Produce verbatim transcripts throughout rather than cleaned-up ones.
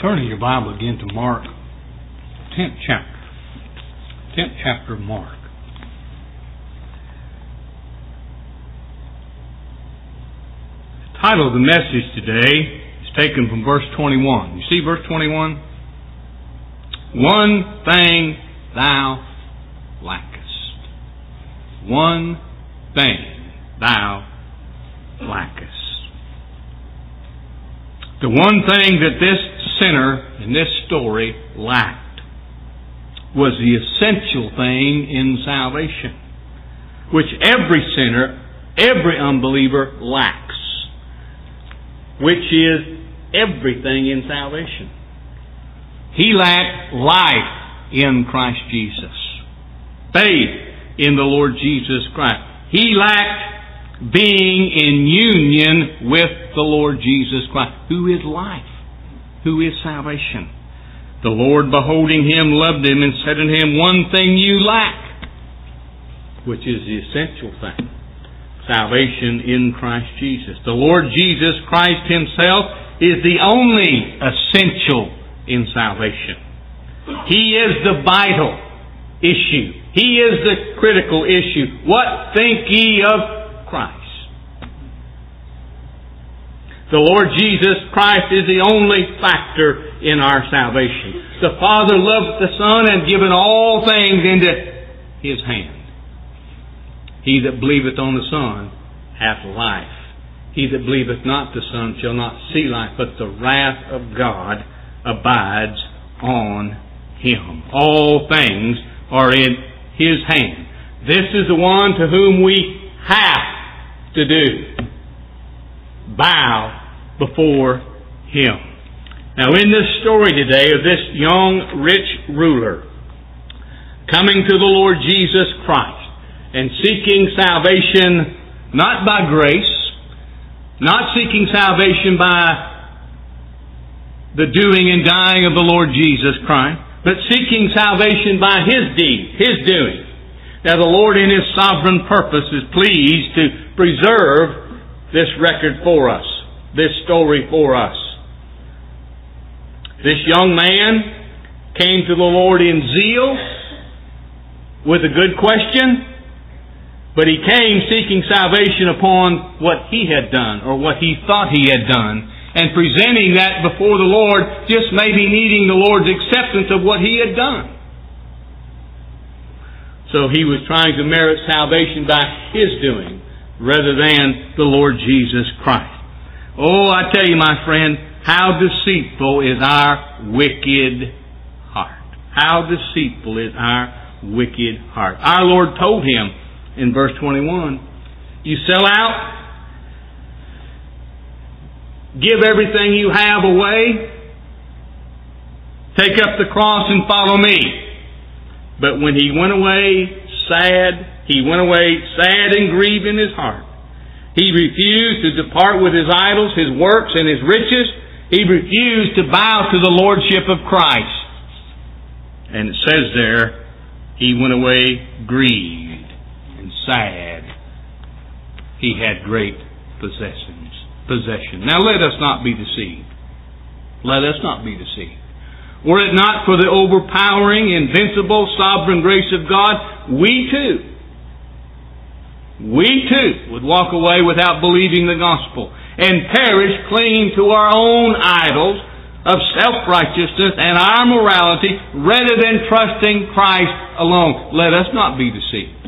Turn in your Bible again to Mark, tenth chapter. tenth chapter of Mark. The title of the message today is taken from verse twenty-one. You see verse twenty-one? One thing thou lackest. One thing thou lackest. The one thing that this sinner in this story lacked was the essential thing in salvation, which every sinner, every unbeliever lacks, which is everything in salvation. He lacked life in Christ Jesus, faith in the Lord Jesus Christ. He lacked being in union with the Lord Jesus Christ, who is life, who is salvation. The Lord, beholding him, loved him and said unto him, one thing you lack, which is the essential thing, salvation in Christ Jesus. The Lord Jesus Christ himself is the only essential in salvation. He is the vital issue. He is the critical issue. What think ye of Christ? The Lord Jesus Christ is the only factor in our salvation. The Father loved the Son and given all things into His hand. He that believeth on the Son hath life. He that believeth not the Son shall not see life, but the wrath of God abides on him. All things are in His hand. This is the one to whom we have to do. Bow before Him. Now in this story today of this young rich ruler coming to the Lord Jesus Christ and seeking salvation not by grace, not seeking salvation by the doing and dying of the Lord Jesus Christ, but seeking salvation by His deed, His doing. Now the Lord in His sovereign purpose is pleased to preserve this record for us, this story for us. This young man came to the Lord in zeal with a good question, but he came seeking salvation upon what he had done or what he thought he had done, and presenting that before the Lord, just maybe needing the Lord's acceptance of what he had done. So he was trying to merit salvation by his doing rather than the Lord Jesus Christ. Oh, I tell you, my friend, how deceitful is our wicked heart. How deceitful is our wicked heart. Our Lord told him in verse twenty-one, you sell out, give everything you have away, take up the cross and follow me. But when he went away sad, he went away sad and grieved in his heart. He refused to depart with his idols, his works, and his riches. He refused to bow to the lordship of Christ. And it says there, he went away grieved and sad. He had great possessions. Possession. Now let us not be deceived. Let us not be deceived. Were it not for the overpowering, invincible, sovereign grace of God, we too, we too would walk away without believing the gospel and perish clinging to our own idols of self-righteousness and our morality rather than trusting Christ alone. Let us not be deceived.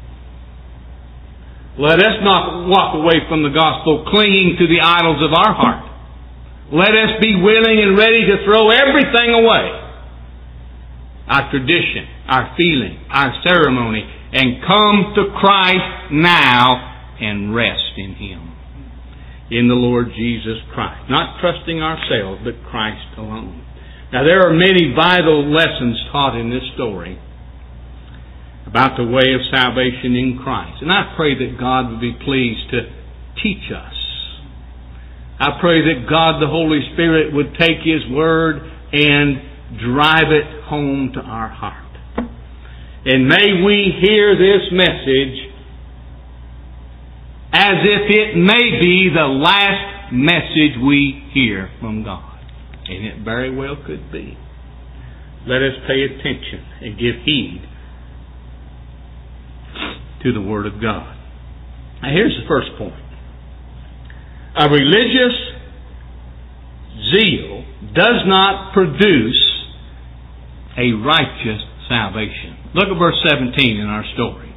Let us not walk away from the gospel clinging to the idols of our heart. Let us be willing and ready to throw everything away. Our tradition, our feeling, our ceremony, and come to Christ now and rest in Him. In the Lord Jesus Christ. Not trusting ourselves, but Christ alone. Now there are many vital lessons taught in this story about the way of salvation in Christ. And I pray that God would be pleased to teach us. I pray that God the Holy Spirit would take His Word and drive it home to our heart. And may we hear this message as if it may be the last message we hear from God. And it very well could be. Let us pay attention and give heed to the Word of God. Now here's the first point. A religious zeal does not produce a righteous salvation. Look at verse seventeen in our story.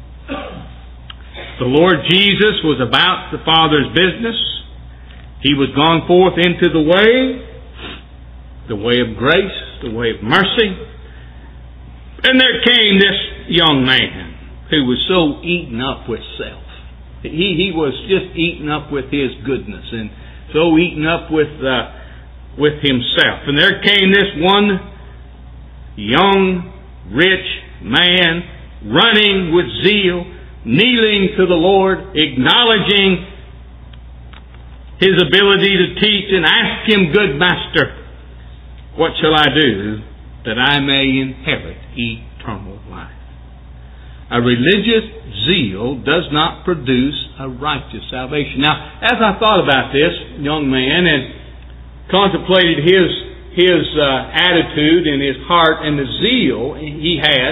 The Lord Jesus was about the Father's business. He was gone forth into the way, the way of grace, the way of mercy. And there came this young man who was so eaten up with self. He, he was just eaten up with his goodness and so eaten up with, uh, with himself. And there came this one young, rich man running with zeal, kneeling to the Lord, acknowledging His ability to teach, and ask Him, "Good Master, what shall I do that I may inherit eternal life?" A religious zeal does not produce a righteous salvation. Now, as I thought about this young man and contemplated his his uh, attitude and his heart and the zeal he had,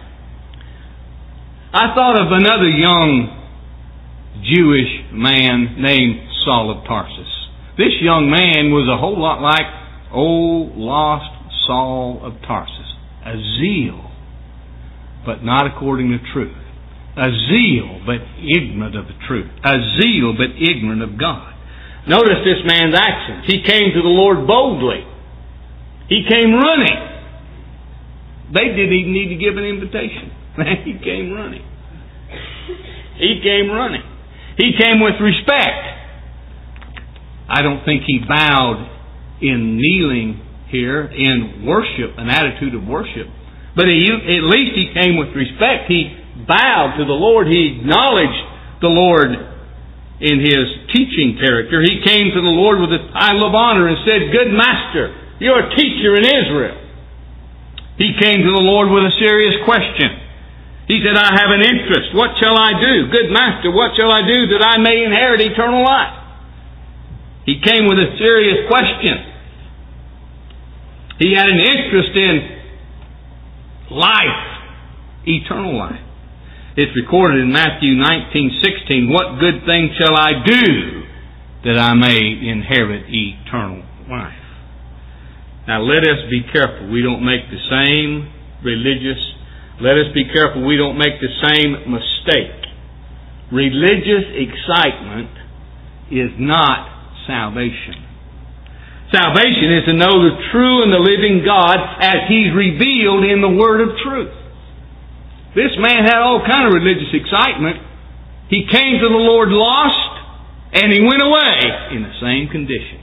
I thought of another young Jewish man named Saul of Tarsus. This young man was a whole lot like old lost Saul of Tarsus. A zeal, but not according to truth. A zeal, but ignorant of the truth. A zeal, but ignorant of God. Notice this man's actions. He came to the Lord boldly. He came running. They didn't even need to give an invitation. He came running. He came running. He came with respect. I don't think he bowed in kneeling here in worship, an attitude of worship. But he, at least he came with respect. He bowed to the Lord. He acknowledged the Lord in his teaching character. He came to the Lord with a title of honor and said, "Good Master, you're a teacher in Israel." He came to the Lord with a serious question. He said, "I have an interest. What shall I do? Good Master, what shall I do that I may inherit eternal life?" He came with a serious question. He had an interest in life, eternal life. It's recorded in Matthew nineteen sixteen, "What good thing shall I do that I may inherit eternal life?" Now let us be careful we don't make the same religious, let us be careful we don't make the same mistake. Religious excitement is not salvation. Salvation is to know the true and the living God as He's revealed in the Word of truth. This man had all kind of religious excitement. He came to the Lord lost, and he went away in the same condition.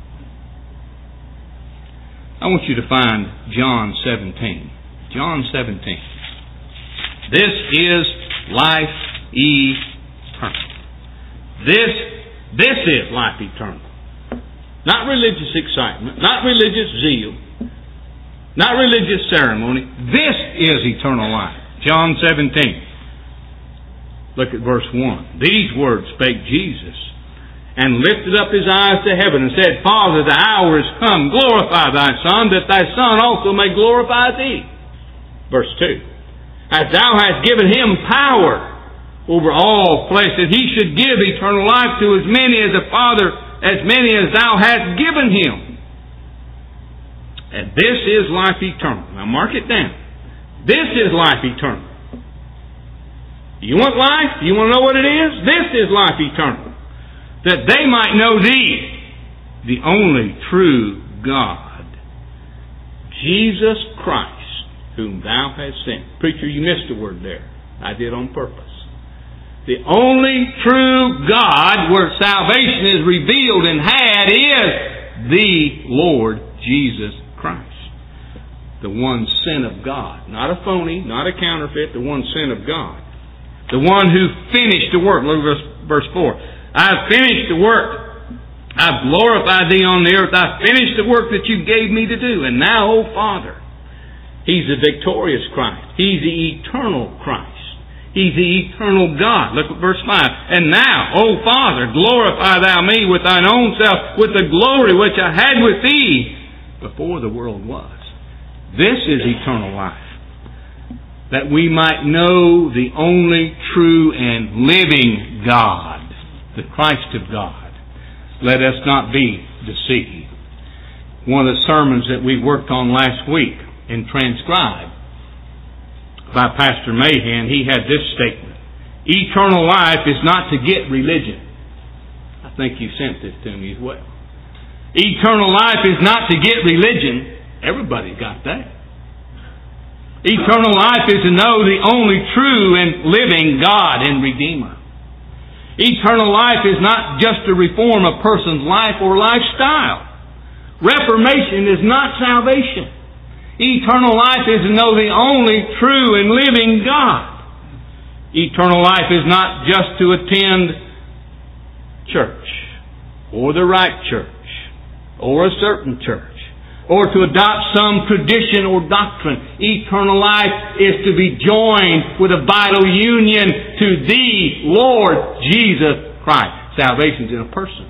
I want you to find John seventeen. John seventeen. This is life eternal. This, this is life eternal. Not religious excitement, not religious zeal, not religious ceremony. This is eternal life. John seventeen. Look at verse one. "These words spake Jesus, and lifted up His eyes to heaven, and said, Father, the hour is come. Glorify Thy Son, that Thy Son also may glorify Thee." Verse two. "As Thou hast given Him power over all flesh, that He should give eternal life to as many as the Father, as many as Thou hast given Him. And this is life eternal." Now mark it down. This is life eternal. You want life? You want to know what it is? This is life eternal. That they might know Thee, the only true God, Jesus Christ, whom Thou hast sent. Preacher, you missed a word there. I did on purpose. The only true God where salvation is revealed and had is the Lord Jesus Christ. The one sent of God. Not a phony, not a counterfeit, the one sent of God. The one who finished the work. Look at verse four. "I've finished the work. I've glorified Thee on the earth. I've finished the work that You gave Me to do. And now, O Father," He's the victorious Christ. He's the eternal Christ. He's the eternal God. Look at verse five. "And now, O Father, glorify Thou Me with Thine own self, with the glory which I had with Thee before the world was. This is eternal life, that we might know the only true and living God, the Christ of God. Let us not be deceived. One of the sermons that we worked on last week and transcribed by Pastor Mahan, he had this statement: eternal life is not to get religion. I think you sent this to me as well. Eternal life is not to get religion. Everybody's got that. Eternal life is to know the only true and living God and Redeemer. Eternal life is not just to reform a person's life or lifestyle. Reformation is not salvation. Eternal life is to know the only true and living God. Eternal life is not just to attend church, or the right church, or a certain church, or to adopt some tradition or doctrine. Eternal life is to be joined with a vital union to the Lord Jesus Christ. Salvation's in a person.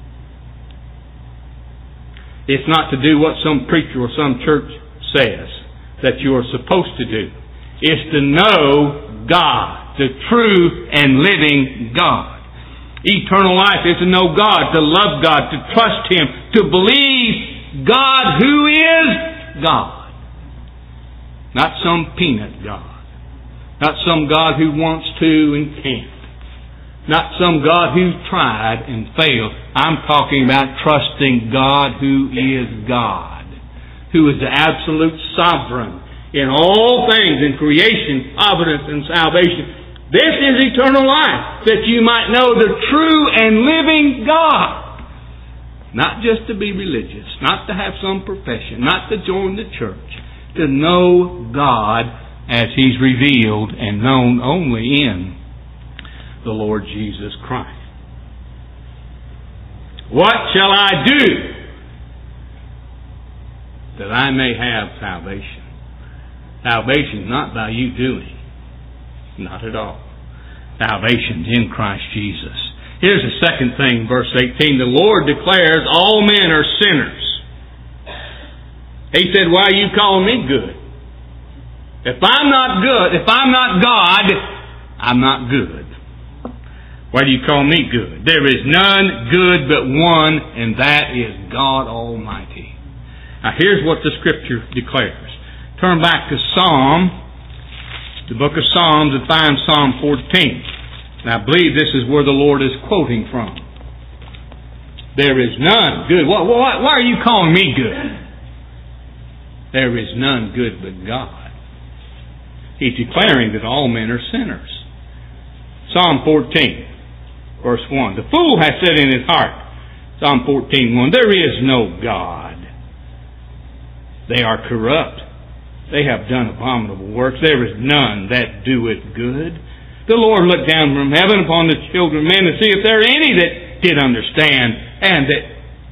It's not to do what some preacher or some church says that you are supposed to do. It's to know God, the true and living God. Eternal life is to know God, to love God, to trust Him, to believe God who is God. Not some peanut God. Not some God who wants to and can't. Not some God who tried and failed. I'm talking about trusting God who is God, who is the absolute sovereign in all things, in creation, providence, and salvation. This is eternal life, that you might know the true and living God. Not just to be religious, not to have some profession, not to join the church. To know God as He's revealed and known only in the Lord Jesus Christ. What shall I do that I may have salvation? Salvation not by you doing. Not at all. Salvation's in Christ Jesus. Here's the second thing, verse eighteen. The Lord declares all men are sinners. He said, why you call me good? If I'm not good, if I'm not God, I'm not good. Why do you call me good? There is none good but one, and that is God Almighty. Now here's what the Scripture declares. Turn back to Psalm, the book of Psalms, and find Psalm fourteen. And I believe this is where the Lord is quoting from. There is none good. Why, why, why are you calling me good? There is none good but God. He's declaring that all men are sinners. Psalm fourteen, verse one. The fool has said in his heart, Psalm fourteen, one, there is no God. They are corrupt. They have done abominable works. There is none that doeth good. The Lord looked down from heaven upon the children of men to see if there are any that did understand and that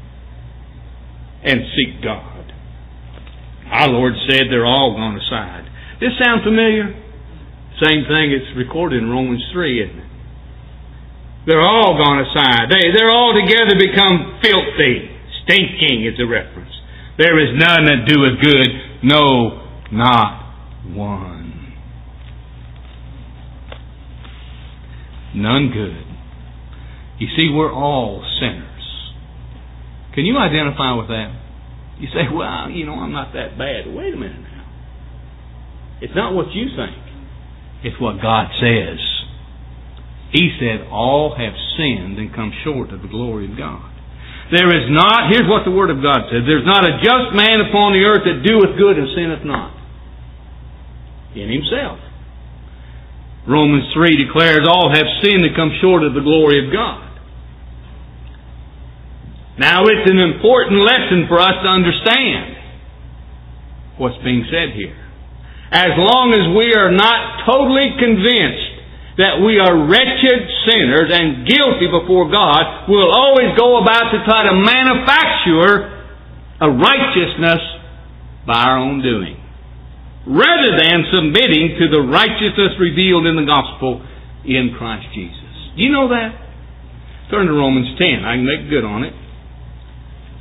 and seek God. Our Lord said they're all gone aside. This sound familiar? Same thing it's recorded in Romans three, isn't it? They're all gone aside. They, they're all together become filthy. Stinking is the reference. There is none that doeth good. No, not one. None good. You see, we're all sinners. Can you identify with that? You say, well, you know, I'm not that bad. Wait a minute now. It's not what you think. It's what God says. He said, all have sinned and come short of the glory of God. There is not, here's what the Word of God says, there's not a just man upon the earth that doeth good and sinneth not. In himself. Romans three declares all have sinned and come short of the glory of God. Now it's an important lesson for us to understand what's being said here. As long as we are not totally convinced that we are wretched sinners and guilty before God, we'll always go about to try to manufacture a righteousness by our own doing, rather than submitting to the righteousness revealed in the gospel in Christ Jesus. Do you know that? Turn to Romans ten. I can make good on it.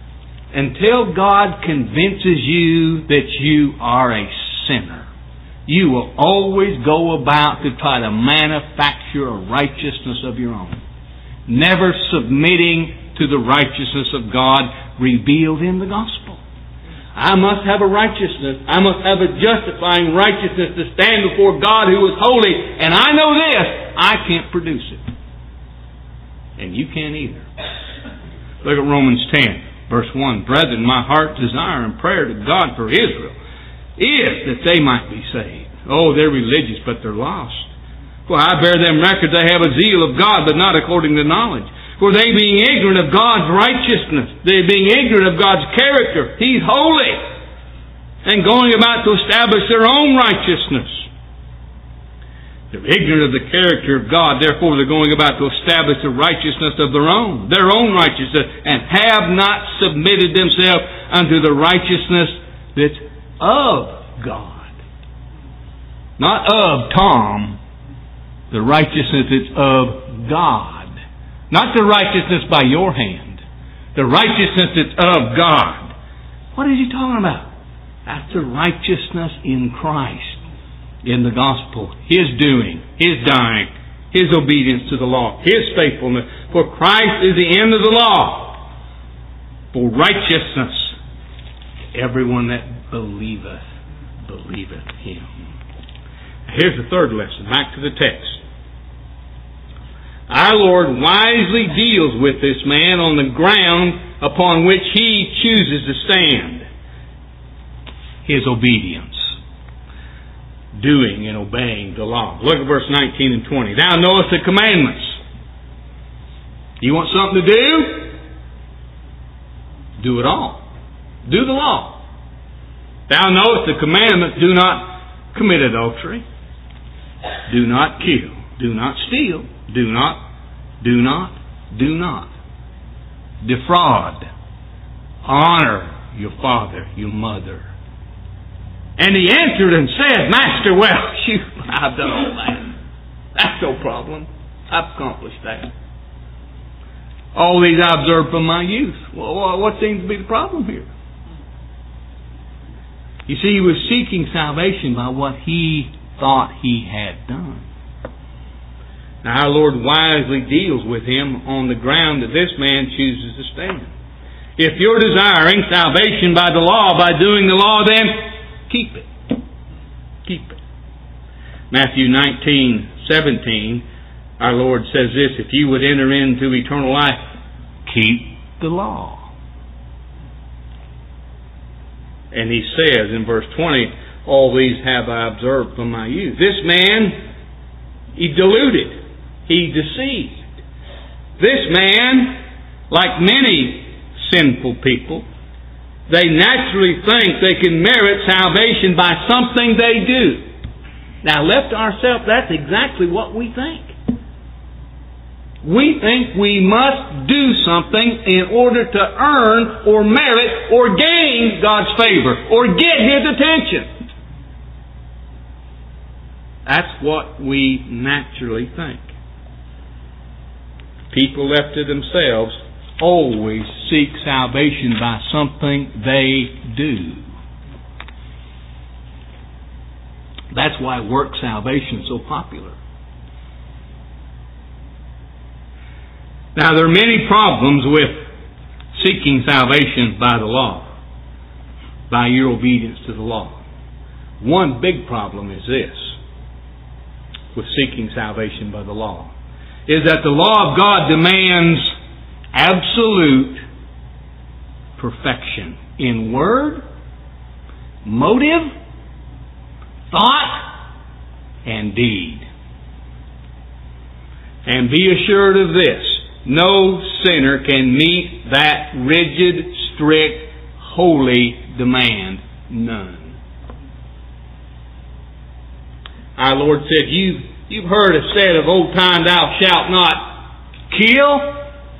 until God convinces you that you are a sinner, you will always go about to try to manufacture a righteousness of your own, never submitting to the righteousness of God revealed in the gospel. I must have a righteousness. I must have a justifying righteousness to stand before God who is holy. And I know this, I can't produce it. And you can't either. Look at Romans ten, verse one. Brethren, my heart's desire and prayer to God for Israel is that they might be saved. Oh, they're religious, but they're lost. For I bear them record they have a zeal of God, but not according to knowledge. For they being ignorant of God's righteousness, they being ignorant of God's character, He's holy, and going about to establish their own righteousness. They're ignorant of the character of God, therefore they're going about to establish the righteousness of their own, their own righteousness, and have not submitted themselves unto the righteousness that's of God. Not of Tom, the righteousness that's of God. Not the righteousness by your hand. The righteousness that's of God. What is he talking about? That's the righteousness in Christ. In the gospel. His doing. His dying. His obedience to the law. His faithfulness. For Christ is the end of the law. For righteousness. Everyone that believeth. Believeth Him. Here's the third lesson. Back to the text. Our Lord wisely deals with this man on the ground upon which He chooses to stand. His obedience. Doing and obeying the law. Look at verse nineteen and twenty. Thou knowest the commandments. You want something to do? Do it all. Do the law. Thou knowest the commandments. Do not commit adultery. Do not kill. Do not steal. Do not, do not, do not. Defraud. Honor your father, your mother. And he answered and said, Master, well, shoot, I've done all that. That's no problem. I've accomplished that. All these I observed from my youth. Well, what seems to be the problem here? You see, he was seeking salvation by what he thought he had done. Now, our Lord wisely deals with him on the ground that this man chooses to stand. If you're desiring salvation by the law, by doing the law, then keep it. Keep it. Matthew nineteen seventeen, our Lord says this, if you would enter into eternal life, keep the law. And he says in verse twenty, all these have I observed from my youth. This man, he deluded. He deceived. This man, like many sinful people, they naturally think they can merit salvation by something they do. Now, left to ourselves, that's exactly what we think. We think we must do something in order to earn or merit or gain God's favor or get His attention. That's what we naturally think. People left to themselves always seek salvation by something they do. That's why work salvation is so popular. Now, there are many problems with seeking salvation by the law, by your obedience to the law. One big problem is this, with seeking salvation by the law, is that the law of God demands absolute perfection in word, motive, thought, and deed. And be assured of this, no sinner can meet that rigid, strict, holy demand. None. Our Lord said, you, you've heard it said of old time, thou shalt not kill.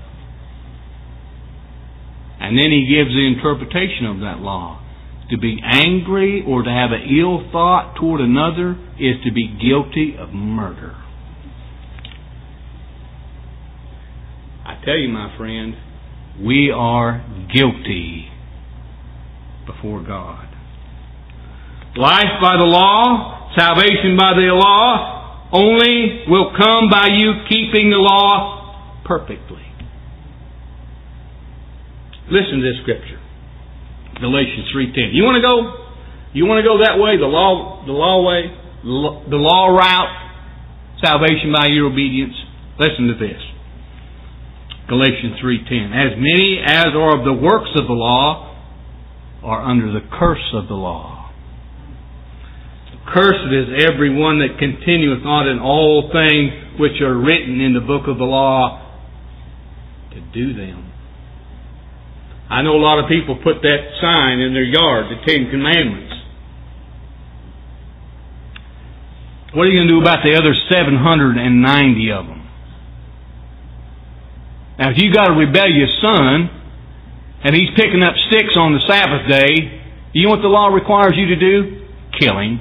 And then He gives the interpretation of that law. To be angry or to have an ill thought toward another is to be guilty of murder. I tell you, my friend, we are guilty before God. Life by the law, salvation by the law, only will come by you keeping the law perfectly. Listen to this scripture. Galatians three ten. You want to go? You want to go that way, the law, the law way, the law route, salvation by your obedience? Listen to this. Galatians three ten. As many as are of the works of the law are under the curse of the law. Cursed is every one that continueth not in all things which are written in the book of the law to do them. I know a lot of people put that sign in their yard, the Ten Commandments. What are you going to do about the other seven hundred ninety of them? Now, if you got a rebellious son, and he's picking up sticks on the Sabbath day, you know what the law requires you to do? Kill him.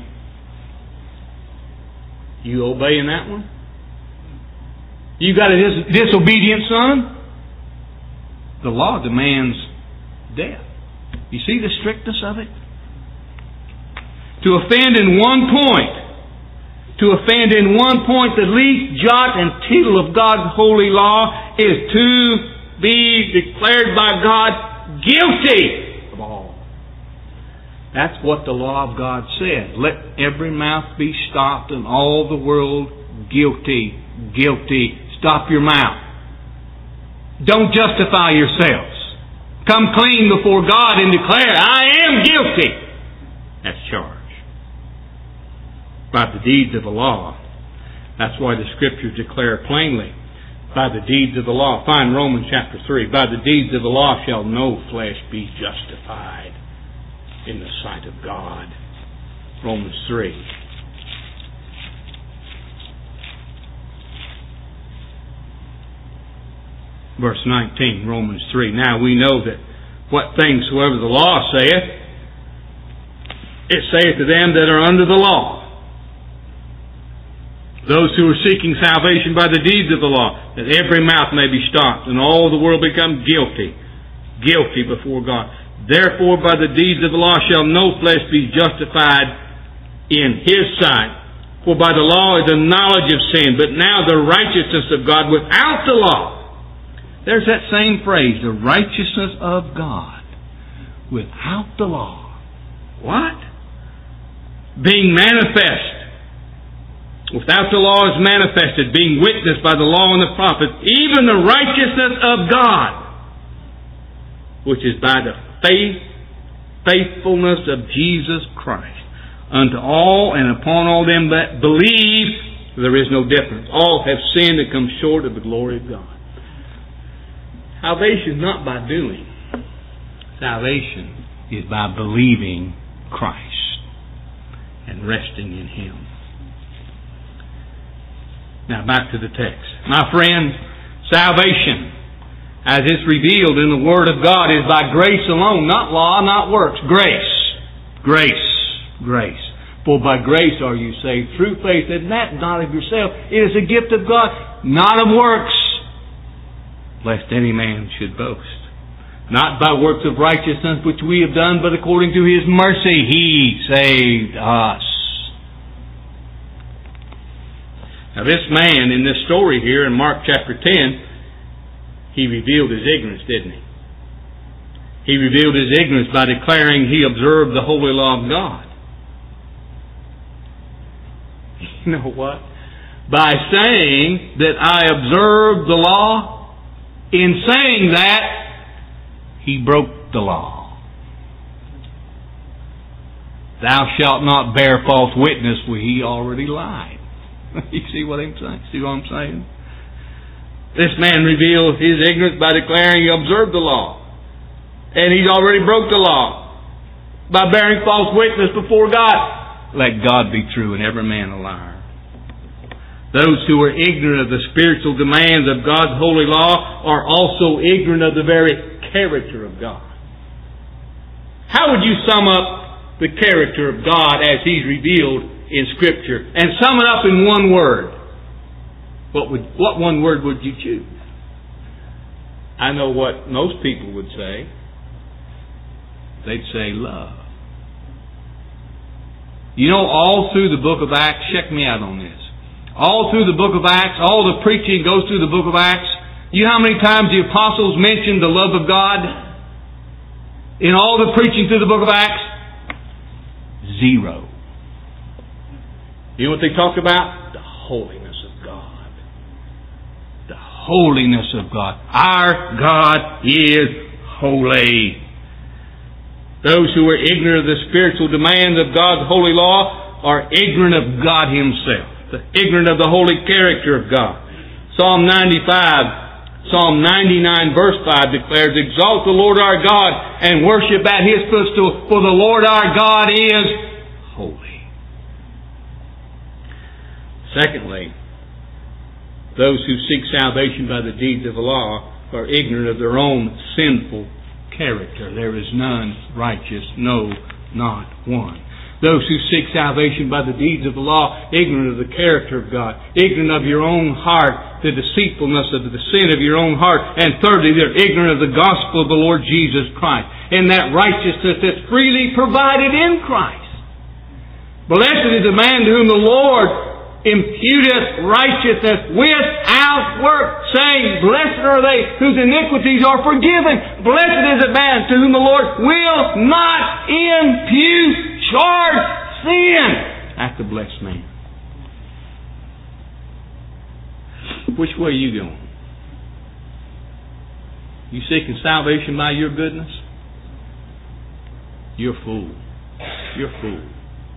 You obeying that one? You got a dis- disobedient son? The law demands death. You see the strictness of it? To offend in one point, to offend in one point the least jot and tittle of God's holy law is to be declared by God guilty of all. That's what the law of God said. Let every mouth be stopped and all the world guilty, guilty. Stop your mouth. Don't justify yourselves. Come clean before God and declare, I am guilty. That's charge. By the deeds of the law. That's why the Scriptures declare plainly. By the deeds of the law. Find Romans chapter three. By the deeds of the law shall no flesh be justified in the sight of God. Romans three. Verse nineteen, Romans three. Now we know that what things soever the law saith, it saith to them that are under the law. Those who are seeking salvation by the deeds of the law, that every mouth may be stopped, and all the world become guilty, guilty before God. Therefore, by the deeds of the law shall no flesh be justified in His sight. For by the law is the knowledge of sin, but now the righteousness of God without the law. There's that same phrase, the righteousness of God without the law. What? Being manifest. Without the law is manifested, being witnessed by the law and the prophets, even the righteousness of God, which is by the faith, faithfulness of Jesus Christ, unto all and upon all them that believe. There is no difference. All have sinned and come short of the glory of God. Salvation is not by doing. Salvation is by believing Christ and resting in Him. Now back to the text. My friend, salvation, as it's revealed in the Word of God, is by grace alone, not law, not works. Grace. Grace. Grace. For by grace are you saved through faith, and that not of yourself. It is a gift of God, not of works, lest any man should boast. Not by works of righteousness which we have done, but according to His mercy He saved us. Now this man in this story here in Mark chapter ten, he revealed his ignorance, didn't he? He revealed his ignorance by declaring he observed the holy law of God. You know what? By saying that I observed the law, in saying that, he broke the law. Thou shalt not bear false witness, where he already lied. You see what I'm saying? See what I'm saying? This man revealed his ignorance by declaring he observed the law. And he's already broke the law by bearing false witness before God. Let God be true and every man a liar. Those who are ignorant of the spiritual demands of God's holy law are also ignorant of the very character of God. How would you sum up the character of God as He's revealed in Scripture, and sum it up in one word? What would what one word would you choose? I know what most people would say. They'd say love. You know, all through the book of Acts, check me out on this. All through the book of Acts, all the preaching goes through the book of Acts. You know how many times the apostles mentioned the love of God? In all the preaching through the book of Acts? Zero. You know what they talked about? The holiness of God. The holiness of God. Our God is holy. Those who are ignorant of the spiritual demands of God's holy law are ignorant of God Himself. Ignorant of the holy character of God. Psalm ninety-five, Psalm ninety-nine verse five declares, "Exalt the Lord our God and worship at His footstool, for the Lord our God is holy." Secondly, those who seek salvation by the deeds of the law are ignorant of their own sinful character. There is none righteous, no, not one. Those who seek salvation by the deeds of the law, ignorant of the character of God, ignorant of your own heart, the deceitfulness of the sin of your own heart, and thirdly, they're ignorant of the gospel of the Lord Jesus Christ, and that righteousness that's freely provided in Christ. Blessed is the man to whom the Lord imputeth righteousness without work, saying, "Blessed are they whose iniquities are forgiven. Blessed is the man to whom the Lord will not impute charge sin." That's a blessed man. Which way are you going? You seeking salvation by your goodness? You're a fool. You're a fool.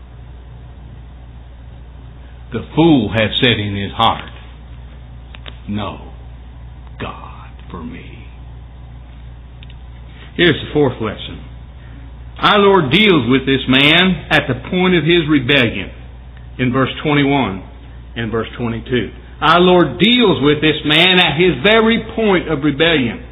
The fool has said in his heart, "No God for me." Here's the fourth lesson. Our Lord deals with this man at the point of his rebellion in verse twenty-one and verse twenty-two. Our Lord deals with this man at his very point of rebellion.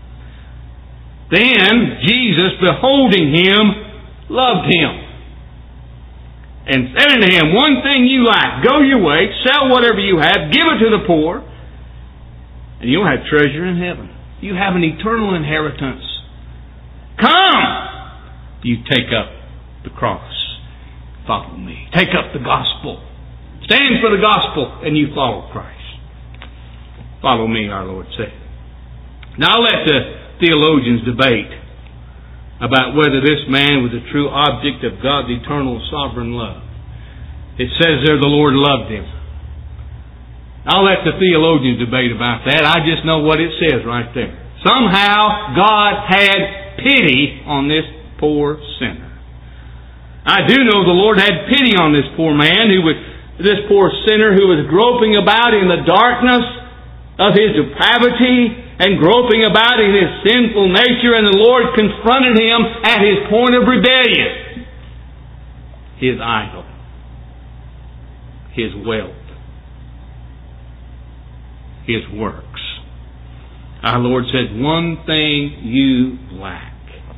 Then Jesus, beholding him, loved him, and said unto him, "One thing you lack, go your way, sell whatever you have, give it to the poor, and you'll have treasure in heaven. You have an eternal inheritance. Come, you take up the cross, follow me. Take up the gospel. Stand for the gospel, and you follow Christ. Follow me," our Lord said. Now let the theologians debate about whether this man was a true object of God's eternal sovereign love. It says there the Lord loved him. I'll let the theologians debate about that. I just know what it says right there. Somehow God had pity on this poor sinner. I do know the Lord had pity on this poor man, who was this poor sinner who was groping about in the darkness of his depravity and groping about in his sinful nature, and the Lord confronted him at his point of rebellion. His idol. His wealth. His works. Our Lord said, "One thing you lack,"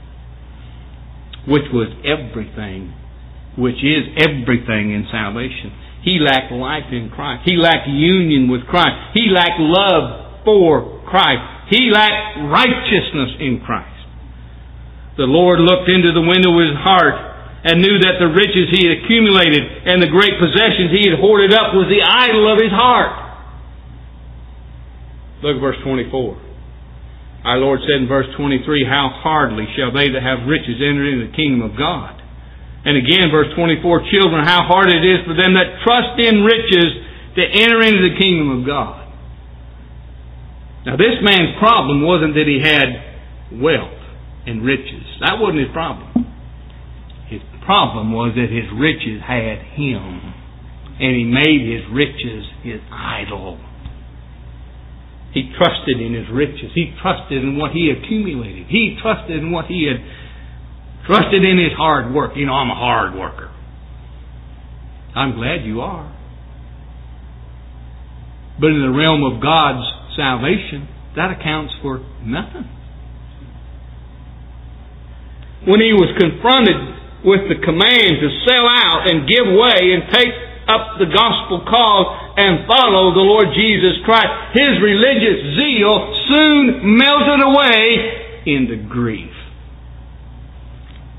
which was everything, which is everything in salvation. He lacked life in Christ. He lacked union with Christ. He lacked love for Christ. He lacked righteousness in Christ. The Lord looked into the window of his heart and knew that the riches he had accumulated and the great possessions he had hoarded up was the idol of his heart. Look at verse twenty-four. Our Lord said in verse twenty-three, "How hardly shall they that have riches enter into the kingdom of God." And again, verse twenty-four, "Children, how hard it is for them that trust in riches to enter into the kingdom of God." Now, this man's problem wasn't that he had wealth and riches. That wasn't his problem. His problem was that his riches had him, and he made his riches his idol. He trusted in his riches. He trusted in what he accumulated. He trusted in what he had trusted in his hard work. You know, I'm a hard worker. I'm glad you are. But in the realm of God's salvation, that accounts for nothing. When he was confronted with the command to sell out and give way and take up the gospel cause and follow the Lord Jesus Christ, his religious zeal soon melted away into grief.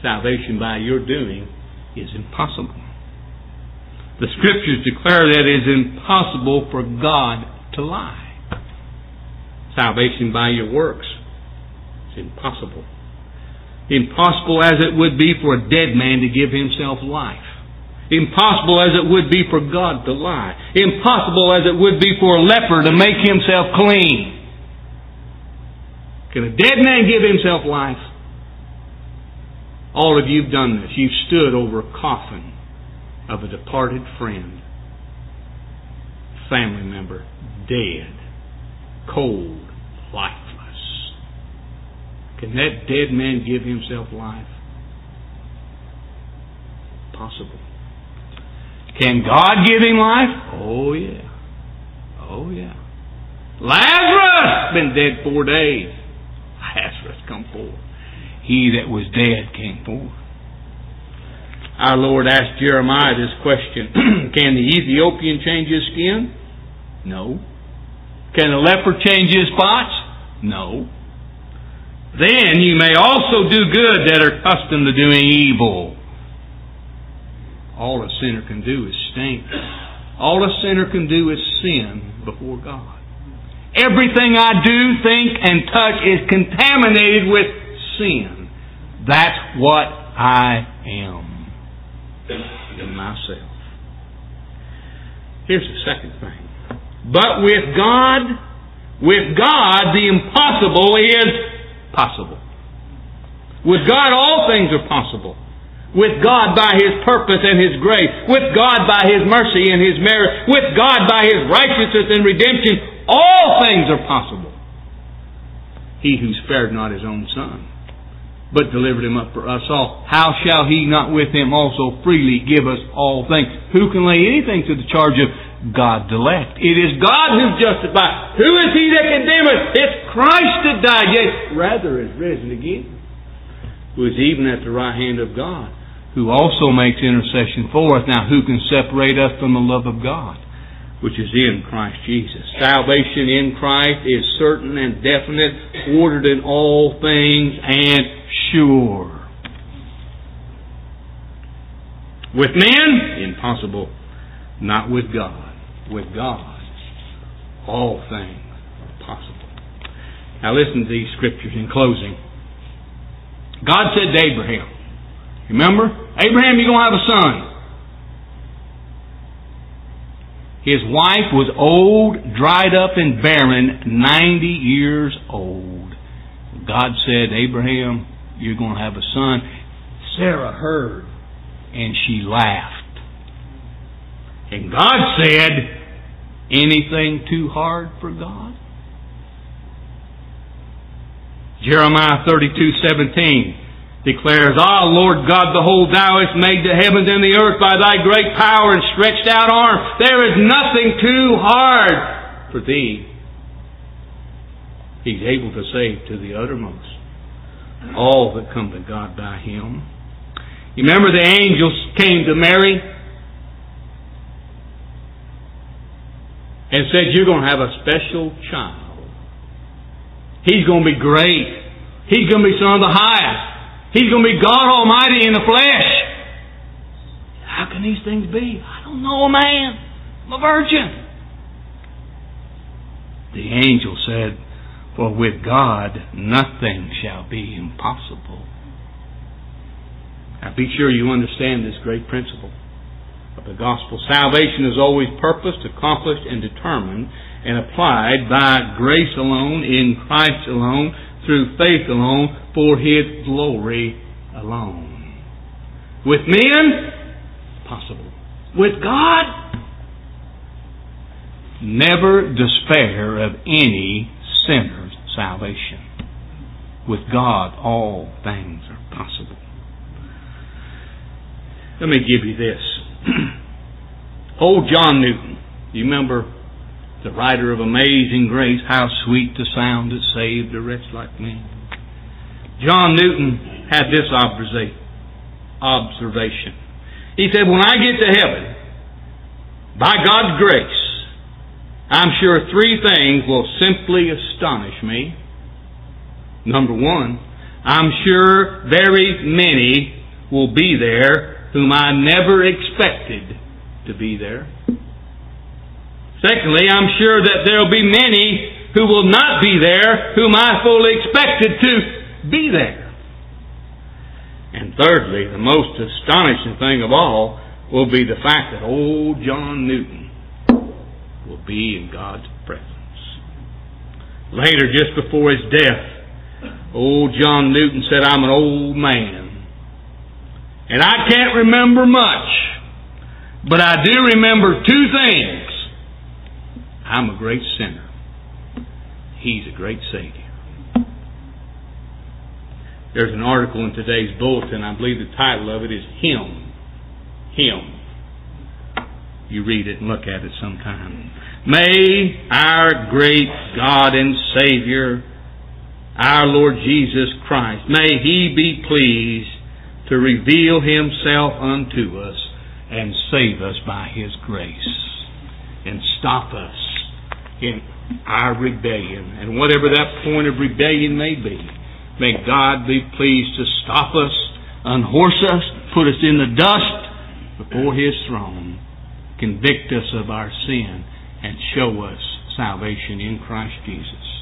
salvation by your doing is impossible. The Scriptures declare that it is impossible for God to lie. Salvation by your works is impossible. Impossible as it would be for a dead man to give himself life. Impossible as it would be for God to lie. Impossible as it would be for a leper to make himself clean. Can a dead man give himself life? All of you have done this. You've stood over a coffin of a departed friend, family member, dead, cold, lifeless. Can that dead man give himself life? Possible. Can God give him life? Oh yeah. Oh yeah. Lazarus been dead four days. Lazarus come forth. He that was dead came forth. Our Lord asked Jeremiah this question. Can the Ethiopian change his skin? No. Can the leper change his spots? No. Then you may also do good that are accustomed to doing evil. All a sinner can do is stink. All a sinner can do is sin before God. Everything I do, think, and touch is contaminated with sin. That's what I am in myself. Here's the second thing. But with God, with God, the impossible is possible. With God, all things are possible. With God by His purpose and His grace. With God by His mercy and His merit. With God by His righteousness and redemption. All things are possible. He who spared not His own Son, but delivered Him up for us all, how shall He not with Him also freely give us all things? Who can lay anything to the charge of God's elect? It is God who justifies. Who is He that condemneth? It's Christ that died, yea, rather is risen again, who is even at the right hand of God, who also makes intercession for us. Now, who can separate us from the love of God, which is in Christ Jesus? Salvation in Christ is certain and definite, ordered in all things, and sure. With men, impossible. Not with God. With God, all things are possible. Now listen to these scriptures in closing. God said to Abraham, remember? Abraham, you're going to have a son. His wife was old, dried up, and barren, ninety years old. God said, Abraham, you're going to have a son. Sarah heard, and she laughed. And God said, anything too hard for God? Jeremiah thirty-two seventeen declares, Ah, Lord God, behold, Thou hast made the heavens and the earth by Thy great power and stretched out arm. There is nothing too hard for Thee. He's able to save to the uttermost all that come to God by Him. You remember the angels came to Mary and said, you're going to have a special child. He's going to be great. He's going to be Son of the Highest. He's going to be God Almighty in the flesh. How can these things be? I don't know a man. I'm a virgin. The angel said, for with God nothing shall be impossible. Now be sure you understand this great principle of the gospel. Salvation is always purposed, accomplished, and determined and applied by grace alone, in Christ alone, through faith alone, for His glory alone. With men, possible. With God, never despair of any sinner's salvation. With God, all things are possible. Let me give you this. Old John Newton, you remember the writer of Amazing Grace, how sweet the sound that saved a wretch like me. John Newton had this observation. He said, when I get to heaven, by God's grace, I'm sure three things will simply astonish me. Number one, I'm sure very many will be there whom I never expected to be there. Secondly, I'm sure that there will be many who will not be there whom I fully expected to be there. And thirdly, the most astonishing thing of all will be the fact that old John Newton will be in God's presence. Later, just before his death, old John Newton said, I'm an old man, and I can't remember much, but I do remember two things. I'm a great sinner. He's a great Savior. There's an article in today's bulletin. I believe the title of it is Him. Him. You read it and look at it sometime. May our great God and Savior, our Lord Jesus Christ, may He be pleased to reveal Himself unto us and save us by His grace and stop us in our rebellion. And whatever that point of rebellion may be, may God be pleased to stop us, unhorse us, put us in the dust before His throne, convict us of our sin, and show us salvation in Christ Jesus.